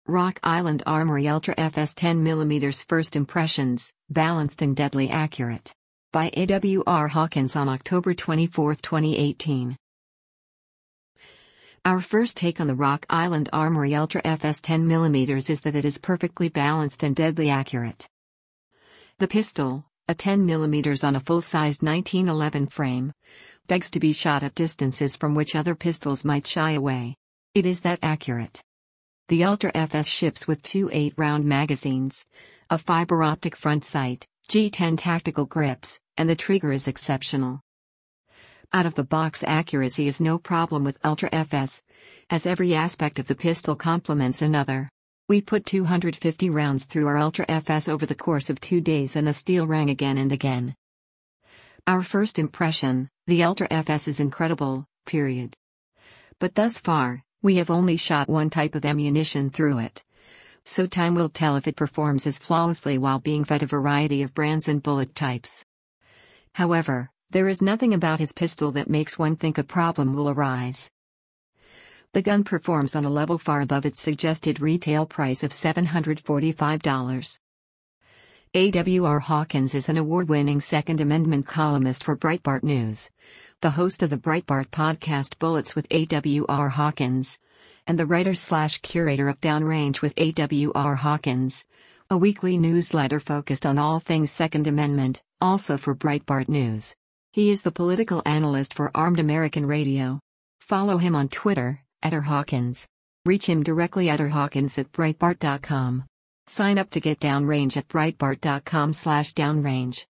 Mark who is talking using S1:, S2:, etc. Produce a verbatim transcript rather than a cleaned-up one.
S1: Rock Island Armory Ultra F S ten millimeter First Impressions, Balanced and Deadly Accurate. By A W R Hawkins on October twenty-fourth, twenty eighteen. Our first take on the Rock Island Armory Ultra F S ten millimeter is that it is perfectly balanced and deadly accurate. The pistol, a ten millimeter on a full-sized nineteen eleven frame, begs to be shot at distances from which other pistols might shy away. It is that accurate. The Ultra F S ships with two eight round magazines, a fiber optic front sight, G ten tactical grips, and the trigger is exceptional. Out-of-the-box accuracy is no problem with Ultra F S, as every aspect of the pistol complements another. We put two hundred fifty rounds through our Ultra F S over the course of two days and the steel rang again and again. Our first impression, the Ultra F S is incredible, period. But thus far, we have only shot one type of ammunition through it. So time will tell if it performs as flawlessly while being fed a variety of brands and bullet types. However, there is nothing about his pistol that makes one think a problem will arise. The gun performs on a level far above its suggested retail price of seven hundred forty-five dollars. A W R Hawkins is an award-winning Second Amendment columnist for Breitbart News, the host of the Breitbart podcast Bullets with A W R Hawkins, and the writer-slash-curator of Downrange with A W R Hawkins, a weekly newsletter focused on all things Second Amendment, also for Breitbart News. He is the political analyst for Armed American Radio. Follow him on Twitter, at R Hawkins. Reach him directly at rhawkins at breitbart dot com. Sign up to get Downrange at breitbart dot com slash downrange.